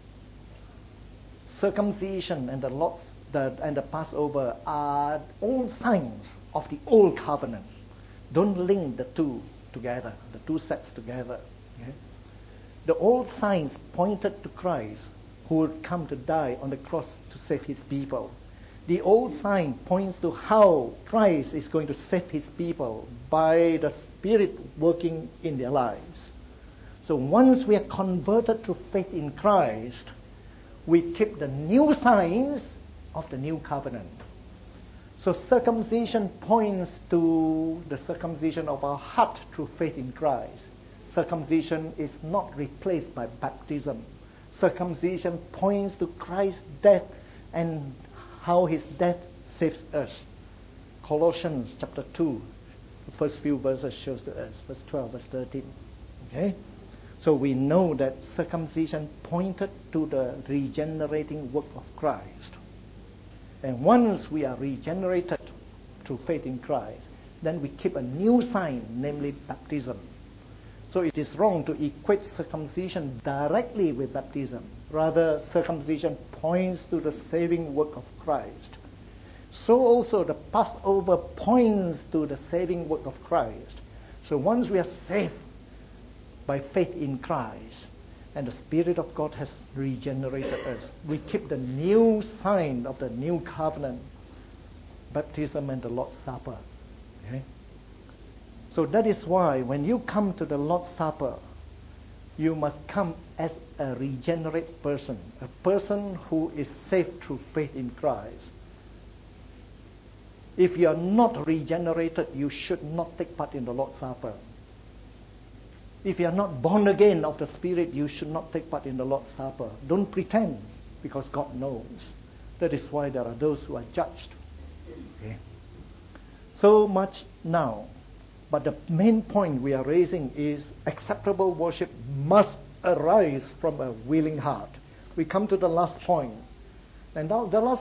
Circumcision and the Passover are old signs of the old covenant. Don't link the 2 together, the 2 sets together. Okay? The old signs pointed to Christ, who would come to die on the cross to save His people. The old sign points to how Christ is going to save His people by the Spirit working in their lives. So once we are converted to faith in Christ, we keep the new signs of the new covenant. So circumcision points to the circumcision of our heart through faith in Christ. Circumcision is not replaced by baptism. Circumcision points to Christ's death and how His death saves us. Colossians chapter 2, the first few verses shows to us, verse 12, verse 13. Okay? So we know that circumcision pointed to the regenerating work of Christ. And once we are regenerated through faith in Christ, then we keep a new sign, namely baptism. So it is wrong to equate circumcision directly with baptism. Rather, circumcision points to the saving work of Christ. So also the Passover points to the saving work of Christ. So once we are saved by faith in Christ, and the Spirit of God has regenerated us, we keep the new sign of the new covenant, baptism and the Lord's Supper. Okay? So that is why when you come to the Lord's Supper, you must come as a regenerate person, a person who is saved through faith in Christ. If you are not regenerated, you should not take part in the Lord's Supper. If you are not born again of the Spirit, you should not take part in the Lord's Supper. Don't pretend, because God knows. That is why there are those who are judged. Okay? So much now. But the main point we are raising is acceptable worship must arise from a willing heart. We come to the last point. And now the last point is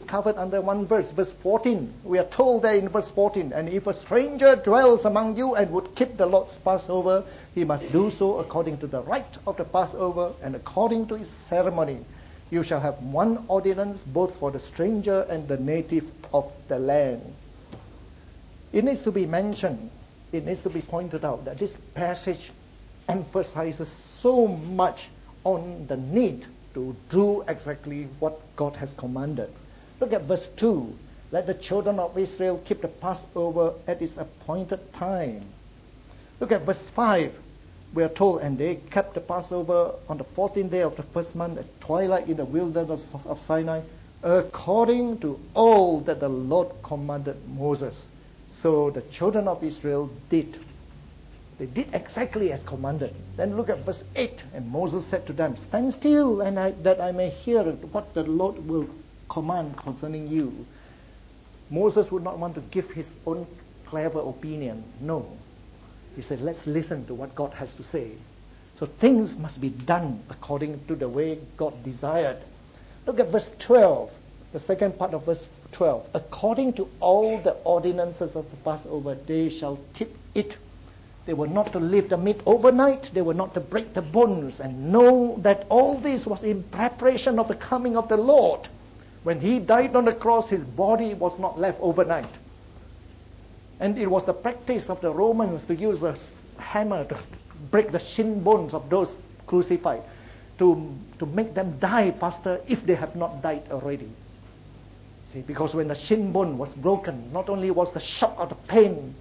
covered under one verse, verse 14. We are told there in verse 14, and if a stranger dwells among you and would keep the Lord's Passover, he must do so according to the rite of the Passover and according to his ceremony. You shall have one ordinance both for the stranger and the native of the land. It needs to be mentioned, it needs to be pointed out that this passage emphasizes so much on the need to do exactly what God has commanded. Look at verse 2. Let the children of Israel keep the Passover at its appointed time. Look at verse 5. We are told, and they kept the Passover on the 14th day of the first month at twilight in the wilderness of Sinai, according to all that the Lord commanded Moses. So the children of Israel did. They did exactly as commanded. Then look at verse 8. And Moses said to them, stand still, that I may hear what the Lord will command concerning you. Moses would not want to give his own clever opinion. No. He said, let's listen to what God has to say. So things must be done according to the way God desired. Look at verse 12. The second part of verse 12. According to all the ordinances of the Passover, they shall keep it. They were not to leave the meat overnight. They were not to break the bones. And know that all this was in preparation of the coming of the Lord. When he died on the cross, his body was not left overnight. And it was the practice of the Romans to use a hammer to break the shin bones of those crucified, to make them die faster if they have not died already. See, because when the shin bone was broken, not only was the shock of the pain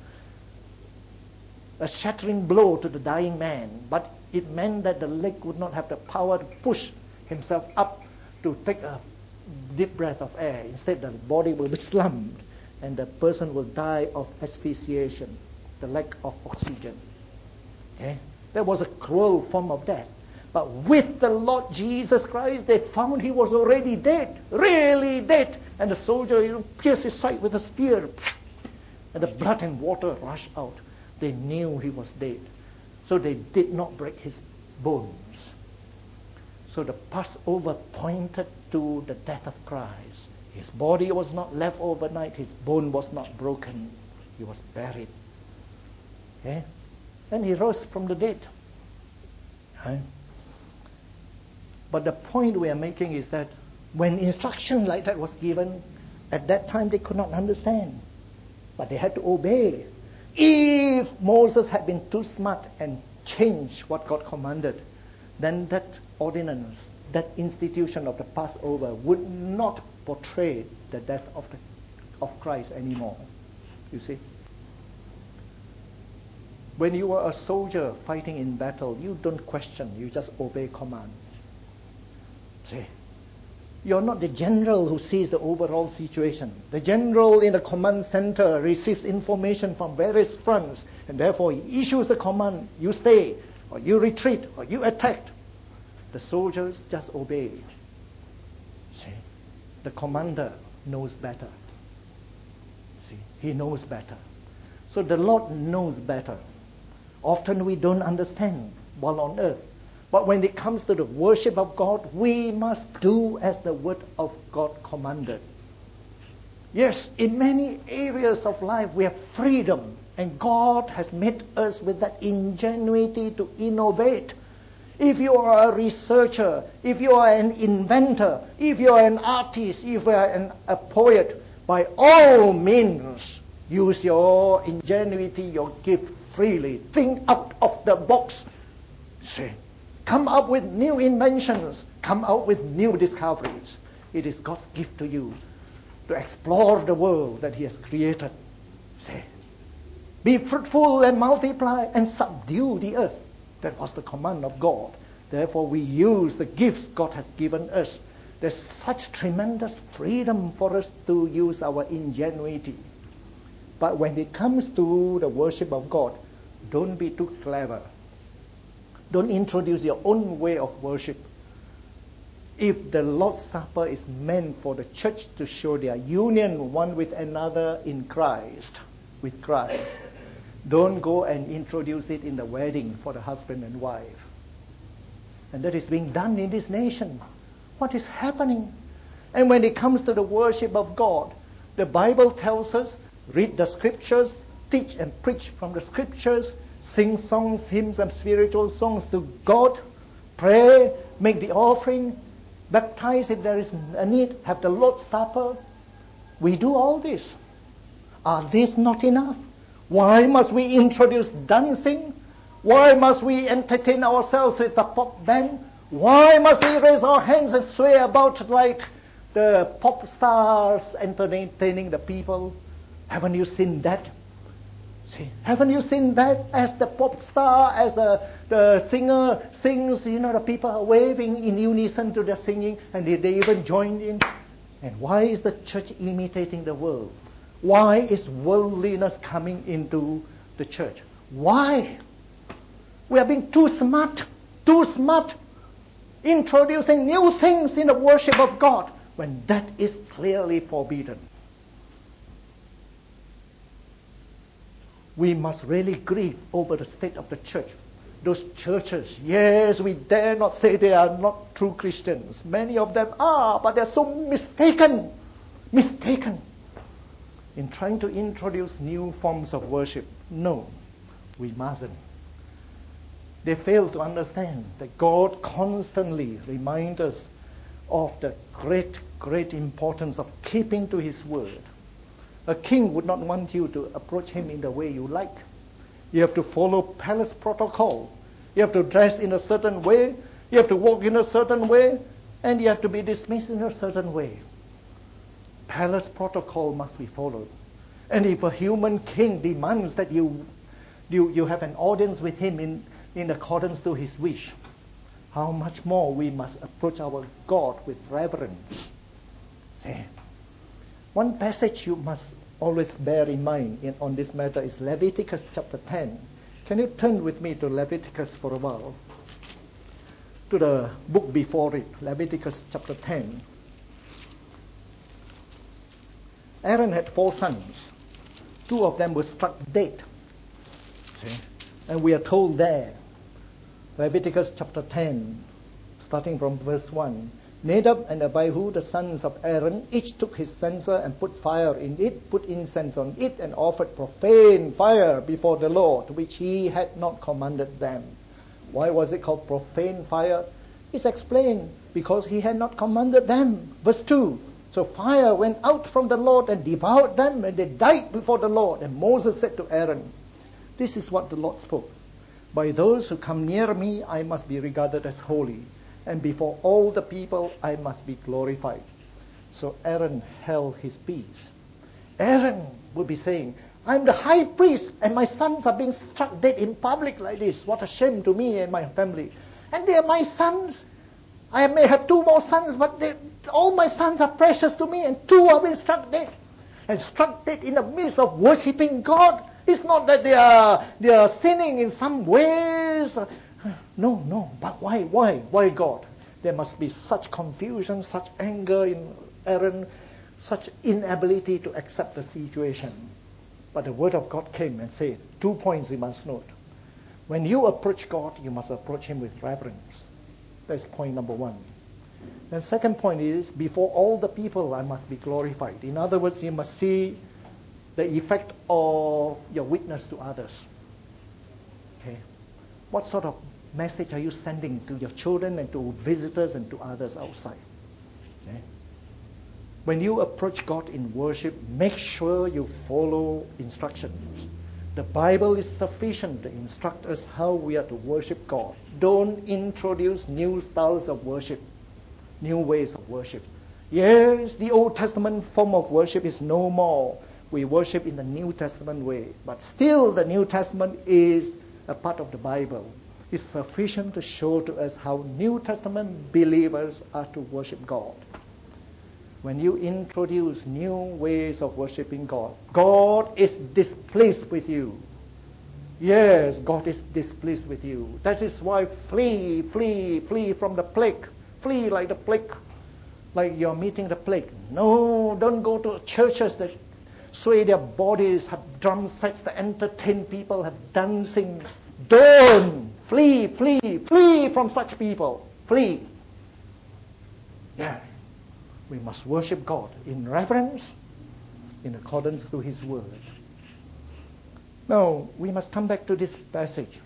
a shattering blow to the dying man, but it meant that the leg would not have the power to push himself up to take a deep breath of air. Instead, the body will be slumped, and the person will die of asphyxiation, the lack of oxygen. Okay? That was a cruel form of death. But with the Lord Jesus Christ, they found he was already dead, really dead. And the soldier pierced his side with a spear, and the blood and water rushed out. They knew he was dead. So they did not break his bones. So the Passover pointed to the death of Christ. His body was not left overnight. His bone was not broken. He was buried. Okay? And he rose from the dead. Okay? But the point we are making is that when instruction like that was given, at that time they could not understand. But they had to obey. If Moses had been too smart and changed what God commanded, then that ordinance, that institution of the Passover would not portray the death of Christ anymore. You see? When you are a soldier fighting in battle, you don't question, you just obey command. See? You're not the general who sees the overall situation. The general in the command center receives information from various fronts, and therefore he issues the command, you stay, or you retreat, or you attack. The soldiers just obey. See? The commander knows better. See? He knows better. So the Lord knows better. Often we don't understand while on earth. But when it comes to the worship of God, we must do as the word of God commanded. Yes, in many areas of life we have freedom, and God has made us with that ingenuity to innovate. If you are a researcher, if you are an inventor, if you are an artist, if you are a poet, by all means, use your ingenuity, your gift freely. Think out of the box. See? Come up with new inventions. Come out with new discoveries. It is God's gift to you to explore the world that he has created. Say, be fruitful and multiply and subdue the earth. That was the command of God. Therefore, we use the gifts God has given us. There's such tremendous freedom for us to use our ingenuity. But when it comes to the worship of God, don't be too clever. Don't introduce your own way of worship. If the Lord's Supper is meant for the church to show their union one with another in Christ, with Christ, don't go and introduce it in the wedding for the husband and wife. And that is being done in this nation. What is happening? And when it comes to the worship of God, the Bible tells us, read the scriptures, teach and preach from the scriptures, sing songs, hymns and spiritual songs to God, pray, make the offering, baptize if there is a need, have the Lord's Supper. We do all this. Are these not enough? Why must we introduce dancing? Why must we entertain ourselves with the pop band? Why must we raise our hands and sway about like the pop stars entertaining the people? Haven't you seen that? See, haven't you seen that? As the pop star, as the singer sings, the people are waving in unison to the singing, and they even join in. And why is the church imitating the world? Why is worldliness coming into the church? Why? We are being too smart, introducing new things in the worship of God, when that is clearly forbidden. We must really grieve over the state of the church. Those churches, yes, we dare not say they are not true Christians. Many of them are, but they're so mistaken in trying to introduce new forms of worship. No, we mustn't. They fail to understand that God constantly reminds us of the great importance of keeping to His word. A king would not want you to approach him in the way you like. You have to follow palace protocol. You have to dress in a certain way. You have to walk in a certain way. And you have to be dismissed in a certain way. Palace protocol must be followed. And if a human king demands that you have an audience with him in accordance to his wish, how much more we must approach our God with reverence. See? One passage you must always bear in mind on this matter is Leviticus chapter 10. Can you turn with me to Leviticus for a while? To the book before it, Leviticus chapter 10. Aaron had 4 sons. 2 of them were struck dead. See? And we are told there, Leviticus chapter 10, starting from verse 1, Nadab and Abihu, the sons of Aaron, each took his censer and put fire in it, put incense on it, and offered profane fire before the Lord, which he had not commanded them. Why was it called profane fire? It's explained, because he had not commanded them. Verse 2, so fire went out from the Lord and devoured them, and they died before the Lord. And Moses said to Aaron, this is what the Lord spoke. By those who come near me, I must be regarded as holy. And before all the people, I must be glorified. So Aaron held his peace. Aaron would be saying, I'm the high priest, and my sons are being struck dead in public like this. What a shame to me and my family. And they are my sons. I may have 2 more sons, but all my sons are precious to me, and 2 are being struck dead. And struck dead in the midst of worshipping God. It's not that they are sinning in some ways. No. But why God? There must be such confusion, such anger in Aaron, such inability to accept the situation. But the word of God came and said, 2 points we must note. When you approach God, you must approach Him with reverence. That's point number 1. And second point is, before all the people, I must be glorified. In other words, you must see the effect of your witness to others. Okay? What sort of message are you sending to your children and to visitors and to others outside? Okay? When you approach God in worship, make sure you follow instructions. The Bible is sufficient to instruct us how we are to worship God. Don't introduce new styles of worship, new ways of worship. Yes, the Old Testament form of worship is no more. We worship in the New Testament way. But still, the New Testament is a part of the Bible. It's sufficient to show to us how New Testament believers are to worship God. When you introduce new ways of worshiping God, God is displeased with you. Yes, God is displeased with you. That is why flee from the plague. Flee like the plague, like you're meeting the plague. No, don't go to churches that sway their bodies, have drum sets that entertain people, have dancing. Don't. Flee from such people. Flee. Yeah. We must worship God in reverence, in accordance to His word. Now, we must come back to this passage.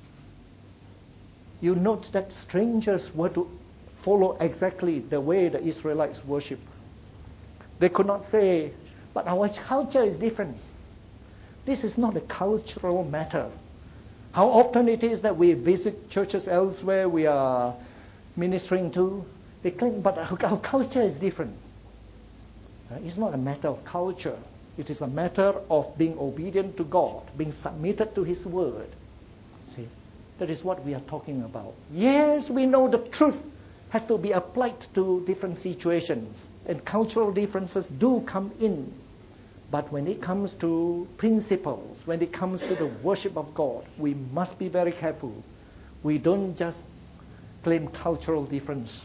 You note that strangers were to follow exactly the way the Israelites worship. They could not say, but our culture is different. This is not a cultural matter. How often it is that we visit churches elsewhere we are ministering to, they claim, but our culture is different. It's not a matter of culture. It is a matter of being obedient to God, being submitted to His word. See, that is what we are talking about. Yes, we know the truth has to be applied to different situations, and cultural differences do come in. But when it comes to principles, when it comes to the worship of God, we must be very careful. We don't just claim cultural difference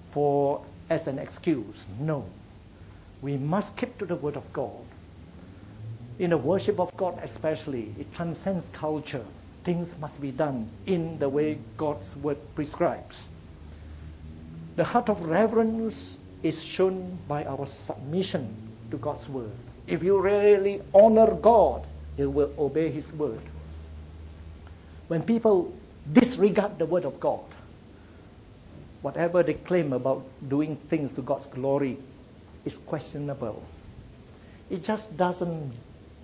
as an excuse. No. We must keep to the word of God. In the worship of God especially, it transcends culture. Things must be done in the way God's word prescribes. The heart of reverence is shown by our submission to God's word. If you really honor God, you will obey His word. When people disregard the word of God, whatever they claim about doing things to God's glory is questionable. It just doesn't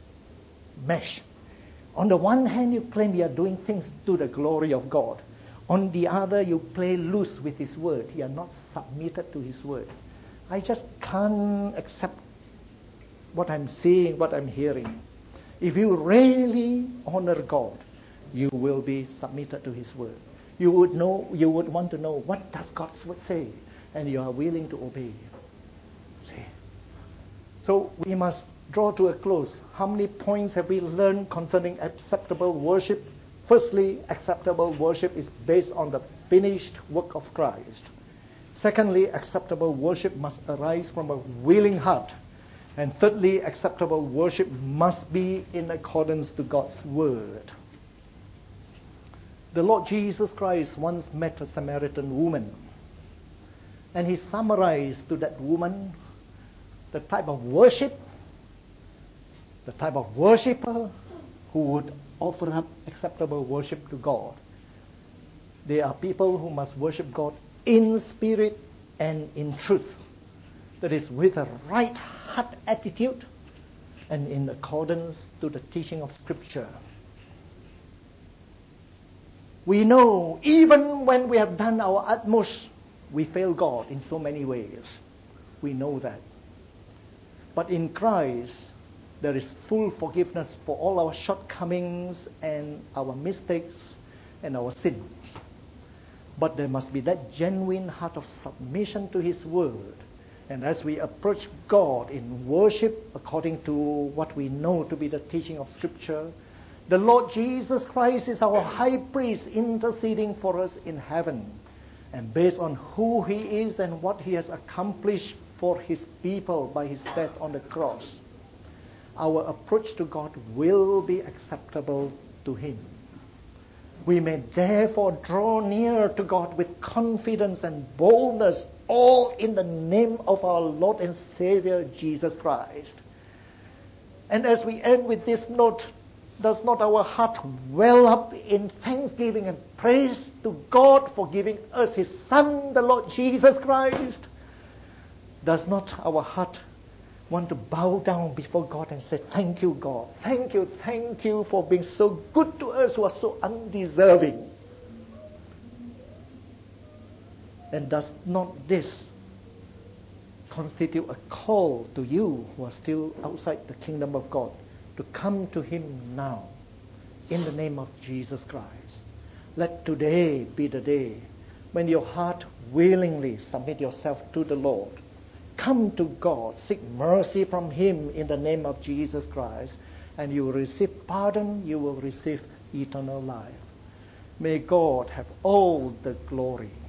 mesh. On the one hand, you claim you are doing things to the glory of God. On the other, you play loose with His word. You are not submitted to His word. I just can't accept what I'm seeing, what I'm hearing. If you really honor God, you will be submitted to His word. You would want to know, what does God's word say? And you are willing to obey. See? So we must draw to a close. How many points have we learned concerning acceptable worship? Firstly, acceptable worship is based on the finished work of Christ. Secondly, acceptable worship must arise from a willing heart. And thirdly, acceptable worship must be in accordance to God's word. The Lord Jesus Christ once met a Samaritan woman, and He summarized to that woman the type of worship, the type of worshipper who would offer up acceptable worship to God. They are people who must worship God in spirit and in truth. That is, with a right heart attitude and in accordance to the teaching of Scripture. We know even when we have done our utmost, we fail God in so many ways. We know that. But in Christ, there is full forgiveness for all our shortcomings and our mistakes and our sins. But there must be that genuine heart of submission to His word. And as we approach God in worship according to what we know to be the teaching of Scripture, the Lord Jesus Christ is our high priest interceding for us in heaven. And based on who He is and what He has accomplished for His people by His death on the cross, our approach to God will be acceptable to Him. We may therefore draw near to God with confidence and boldness, all in the name of our Lord and Savior Jesus Christ. And as we end with this note, does not our heart well up in thanksgiving and praise to God for giving us His Son, the Lord Jesus Christ? Does not our heart want to bow down before God and say, thank you, God. Thank you for being so good to us who are so undeserving. And does not this constitute a call to you who are still outside the kingdom of God to come to Him now in the name of Jesus Christ? Let today be the day when your heart willingly submit yourself to the Lord. Come to God, seek mercy from Him in the name of Jesus Christ, and you will receive pardon, you will receive eternal life. May God have all the glory